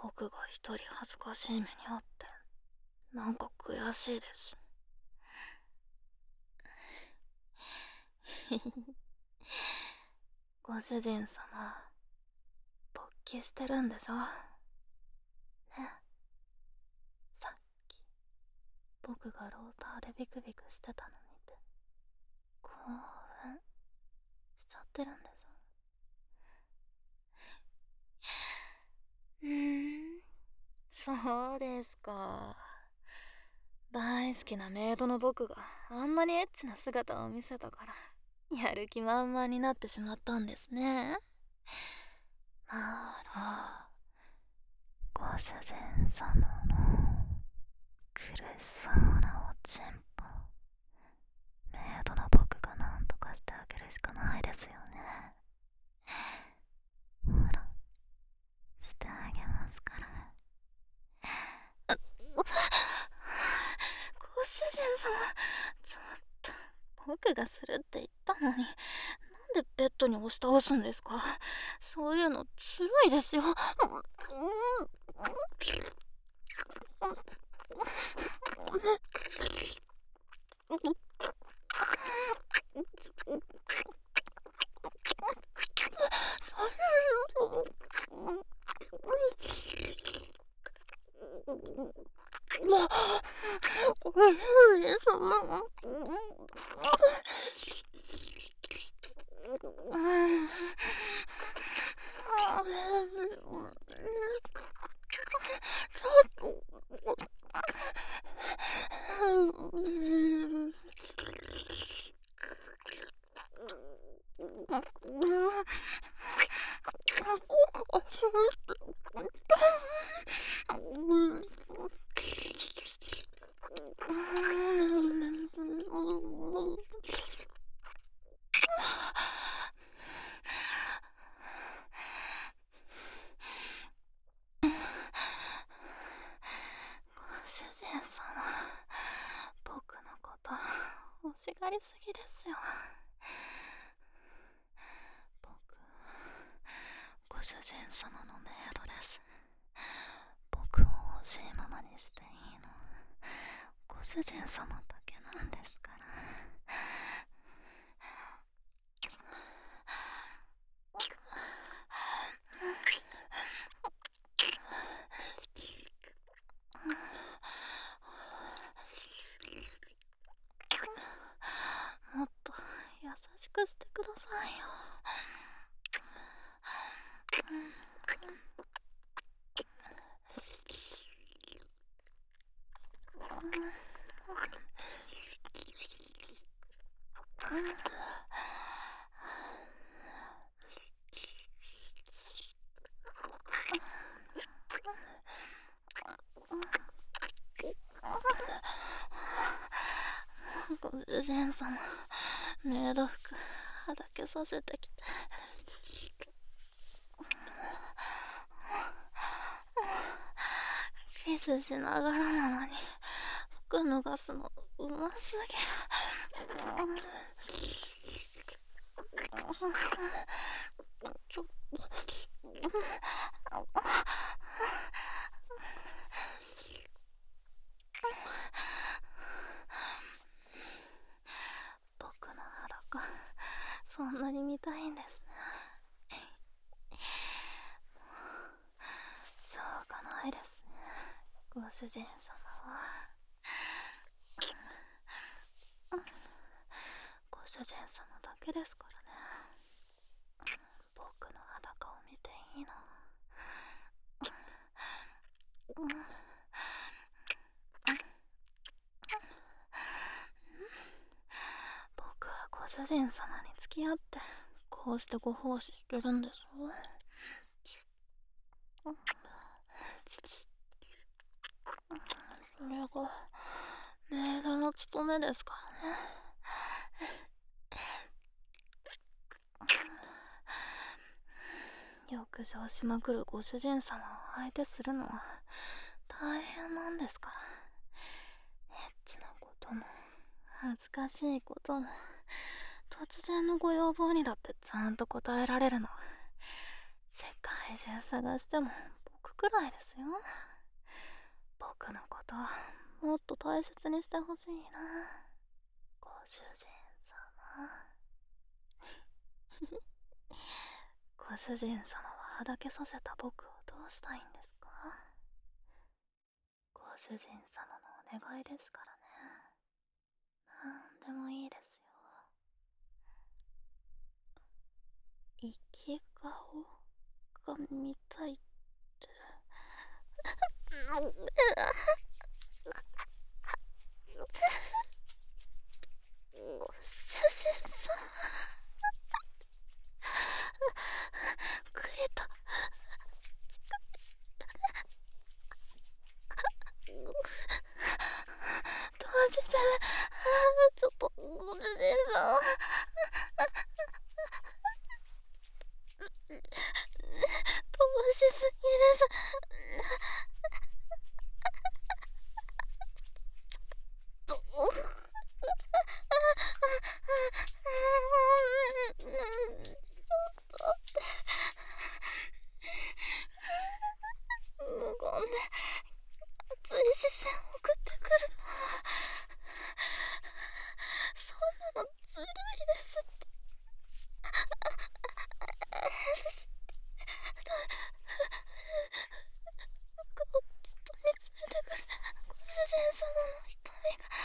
僕が一人恥ずかしい目にあってなんか悔しいです。ご主人様、勃起してるんでしょね。さっき僕がローターでビクビクしてたの見て興奮しちゃってるんでしょ。そうですか。大好きなメイドの僕があんなにエッチな姿を見せたからやる気満々になってしまったんですね。ならご主人様の苦しそうなおちんぽメイドの僕がなんとかしてあげるしかないですよね。ほらしてあげますから。ご主人様、ちょっと僕がするって言ったのになんでベッドに押し倒すんですか。そういうのずるいですよ。主人様、僕のこと欲しがりすぎですよ。僕、ご主人様のメイドです。僕を欲しいままにしていいのご主人様だけなんですから。もっと優しくしてくださいよ。ご主人様、メイド服はだけさせてきてキスしながらなのに服脱がすのうますぎる。ちょっと僕の裸そんなに見たいんですね。しょうがないですね、ご主人様は。ご主人様だけですからね、僕の裸を見ていいの。僕はご主人様に付き合ってこうしてご奉仕してるんですよ。それがメイドの務めですからね。浴場しまくるご主人様を相手するのは大変なんですから。エッチなことも恥ずかしいことも突然のご要望にだってちゃんと答えられるの。世界中探しても僕くらいですよ。僕のこともっと大切にしてほしいな、ご主人様。ご主人様ははだけさせた僕をどうしたいんですか？ご主人様のお願いですからね。なんでもいいですよ。生き顔が見たいって。ご主人様、くれた。どうして、ちょっとご主人様、飛ばしすぎです。ちょっと無言で熱い視線を送ってくるのは、そんなのずるいですって。僕をずっと見つめてくるご主人様の瞳が、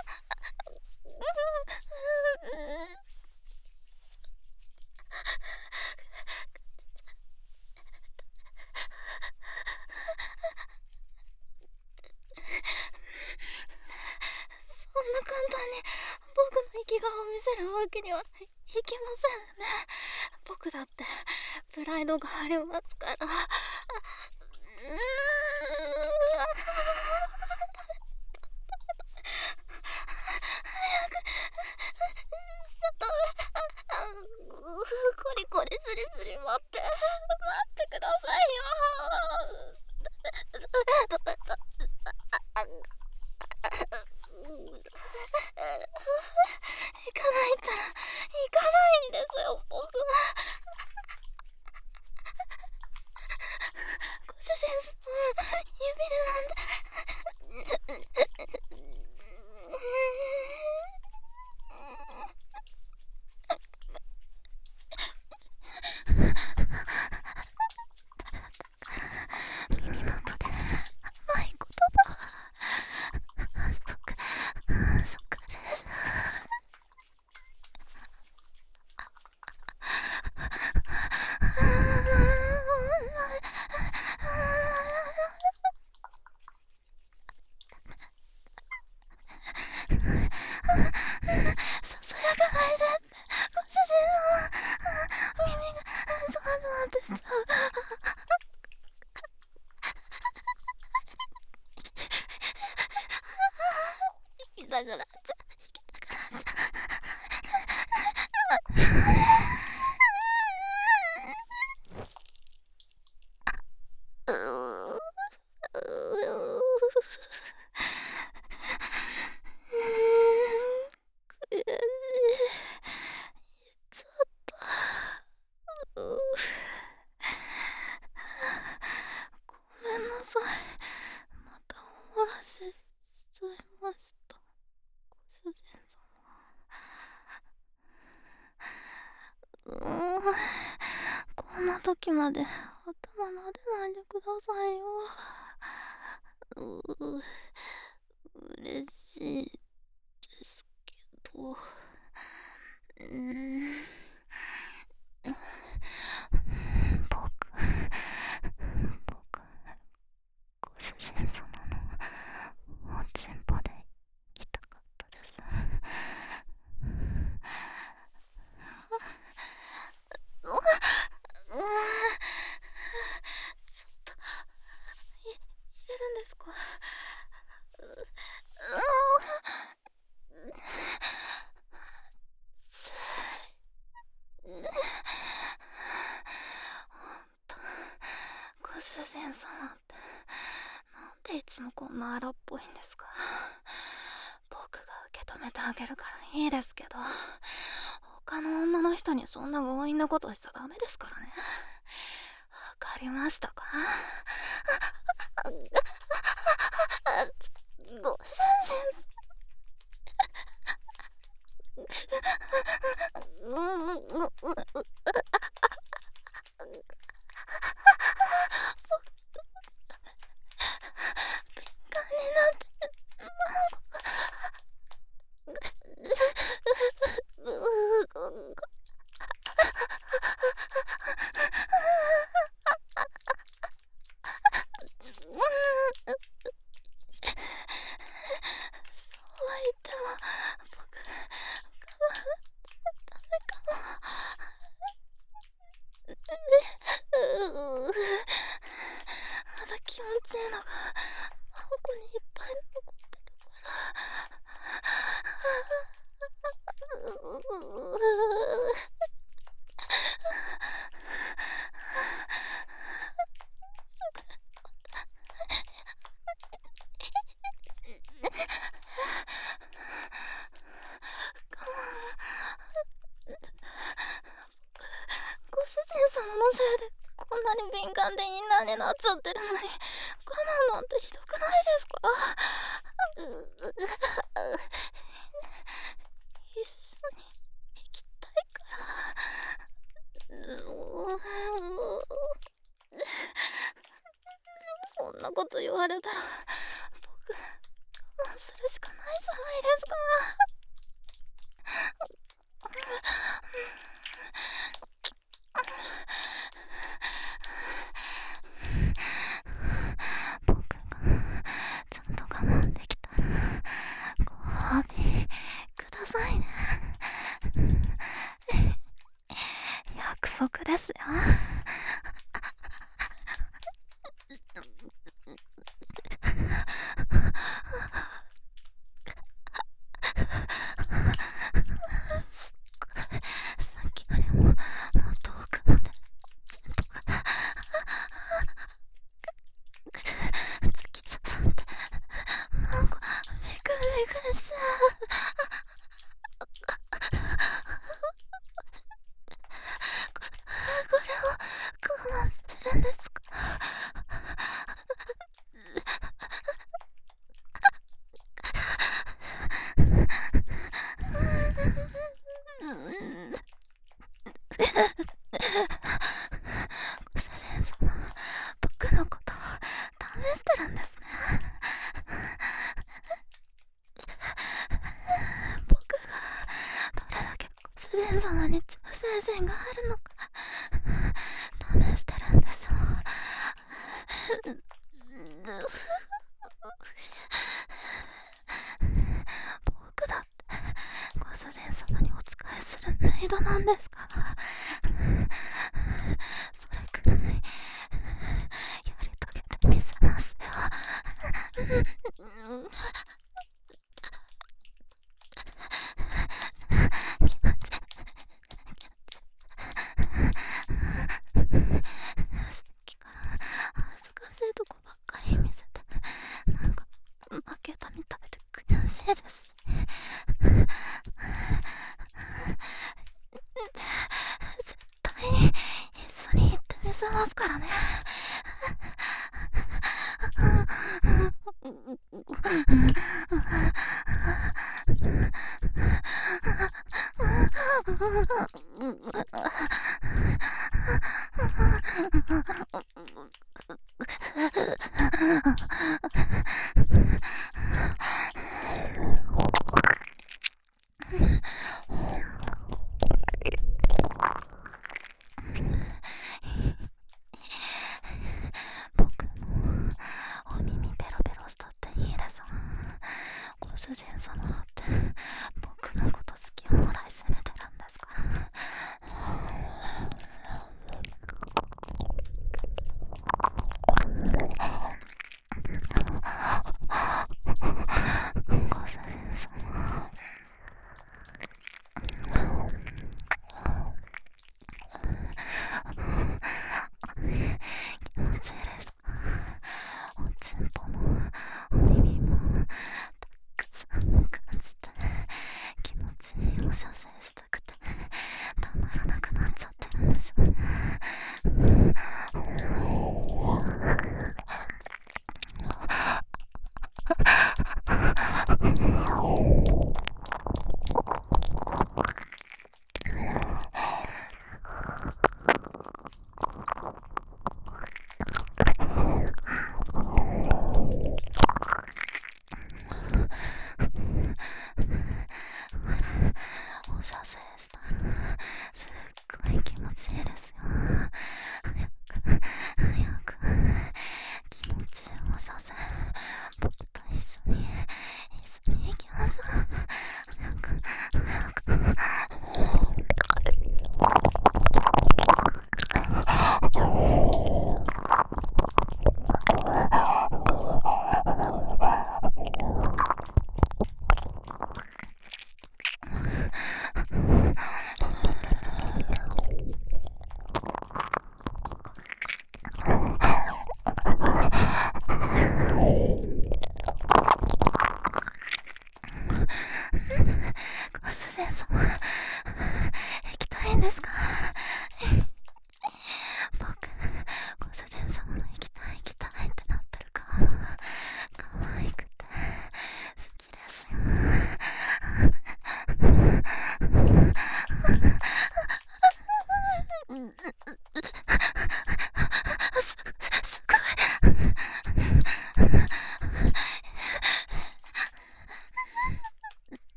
そんな簡単に僕の生き顔を見せるわけにはいきませんね。僕だってプライドがありますから。しちゃダメ。コリコリスリスリ待ってくださいよ。行かないったら行かないんですよ、僕は。ご主人様、指でなんて。耳元で甘い言葉。そっかです。ささやかないで、ご主人様。耳がゾワゾワってしちゃう。行きたくなっちゃう。行きたくなっちゃう。悔しい。言っちゃった。ごめんなさい。またお漏らししちゃいました。ご主人様。こんな時まで頭撫でないでくださいよ。嬉しいですけど。僕、ご主人様のおちんぽでいたかったです。ちょっと入れるんですか？ご主人様ってなんでいつもこんな荒っぽいんですか？僕が受け止めてあげるからいいですけど、他の女の人にそんな強引なことしちゃダメですからね。わかりましたか？ 気持ちいいのがここにいっぱい残ってるからご主人様のせいでこんなに敏感でインナーになっちゃってるのに我慢なんてひどくないですか？一緒に行きたいから。そんなこと言われたら僕我慢するしかないじゃないですか。僕がちゃんと我慢できたらご褒美くださいね。約束ですよ。さっきよりももっと奥まで全部が突き刺さってなんかビクビクした。これを我慢するんですか？ご主人様、僕のことを試してるんですね。僕がどれだけご主人様に忠誠心があるのか試してるんですよ。僕だってご主人様にお仕えするメイドなんですから。それくらいやり遂げてみせますよ。気持ちさっきから恥ずかしいとこばっかり見せてなんか負けたみたいで悔しいです。絶対に一緒に行ってみせますからね。僕のお耳ペロペロしたっていいでしょ。ご主人様だって僕のこと好き放題責めてるんですから。ご主人様、気持ちいいですか？おちんぽもお耳もたくさん感じ